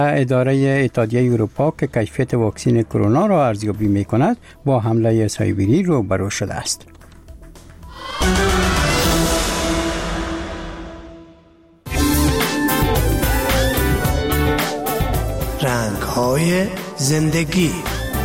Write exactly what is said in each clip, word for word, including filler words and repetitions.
اداره اتحادیه اروپا که کیفیت واکسن کرونا را ارزیابی می‌کند با حمله سایبری روبرو شده است. رنگ‌های زندگی.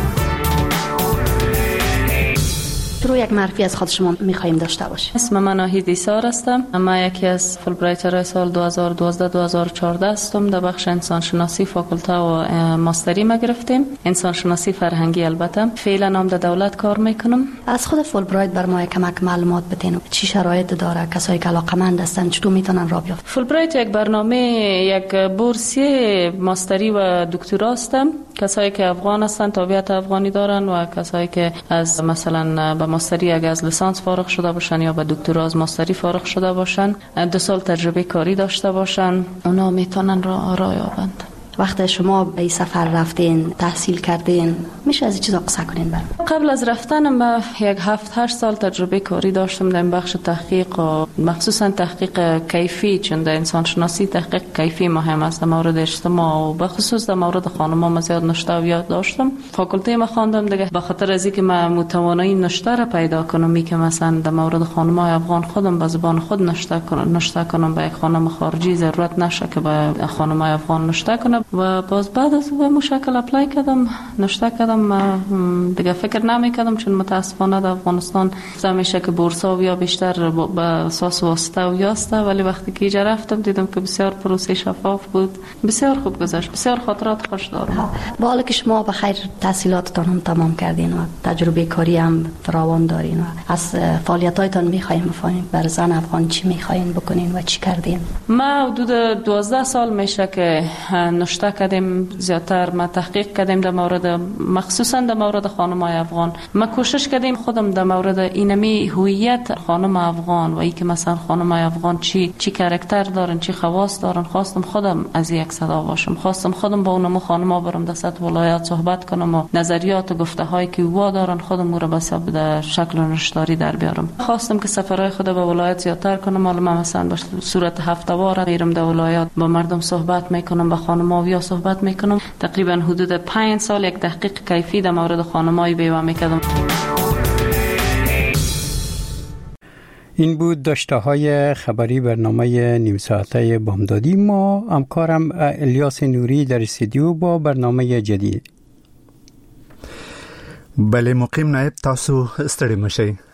شروع یک معرفی از خود شما می‌خوایم داشته باشیم. اسم من ناهید ایسار هستم. من یکی از فولبرایترهای سال دو هزار و دوازده دو هزار و چهارده هستم. در بخش انسان شناسی فاکولته و ماستری ما گرفتیم. انسان شناسی فرهنگی البته. فعلا نام در دولت کار میکنم. از خود فولبرایت بر ما کمک معلومات بدین. چی شرایط داره؟ کسایی که علاقه‌مند هستند چطور میتونن راه بیافتن؟ فولبرایت یک برنامه یک بورسیه ماستری و دکترا است. کسایی که افغان هستند تابعیت افغانی دارن و کسایی که از مثلا به ماستری اگه از لیسانس فارغ شده باشن یا به دکترا از ماستری فارغ شده باشن، دو سال تجربه کاری داشته باشن، اونا میتونن راه را یابند. وقت شما به این سفر رفتین، تحصیل کردین، میشه از این چیزا قصه کنین برام؟ قبل از رفتنم به یک هفت هشت سال تجربه کاری داشتم در بخش تحقیق و مخصوصا تحقیق کیفی، چون در انسان شناسی تحقیق کیفی مهم است. در مورد اجتماع و به خصوص در مورد خانم‌ها ما زیاد نشته و یاد داشتم. فاکولته ما خواندم دیگه به خاطر از اینکه من متوانایی نشته را پیدا کنم، می که مثلا در مورد خانم‌های افغان خودم به زبان خود نشته کنم نشته کنم به یک خانم خارجی ضرورت نشه که به خانم‌های افغان نشته کنم. و باز بعد از به مشکل اپلای کردم، نشته کردم، دیگه فکر نمی کردم چون متاسفانه در افغانستان همیشه که بورسا یا بیشتر به اساس واسطه و یاسته، ولی وقتی که اینجا رفتم دیدم که بسیار پروسه شفاف بود، بسیار خوب گذشت، بسیار خاطرات خوش دارم. با حالی که شما به خیر تحصیلاتتان هم تمام کردین و تجربه کاری هم فراوان دارین و از فعالیتاتون می‌خوایم بفهمیم بر زن افغان چی می‌خواین بکنین و چی کردین؟ ما حدود دوازده سال میشه که نشته کردیم، زیادتر ما تحقیق کردیم در مورد مخصوصا در مورد خانم‌های افغان. ما کوشش کردیم خودم در مورد اینمی هویت خانم افغان و ای که مثلا خانم‌های افغان چی چی کاراکتر دارن، چی خواص دارن، خواستم خودم از یک صدا باشم، خواستم خودم با اونم خانم‌ها برم در سطح ولایت صحبت کنم و نظریات و گفته‌هایی که وا دارن خودم رو به در شکل نشداری در بیارم. خواستم که سفرهای خود به ولایت زیادتر کنم. حالا من مثلا به صورت هفته وار میرم در ولایت با مردم صحبت میکنم، با خانم‌ها یا صحبت میکنم. تقریبا حدود پنج سال یک تحقیق کیفی در مورد خانم‌های بیوه میکردم. این بود داشته های خبری برنامه نیم ساعته بامدادی ما. همکارم الیاس نوری در استودیو با برنامه جدید. بله مقیم نایب، تاسو ستړي مشئ.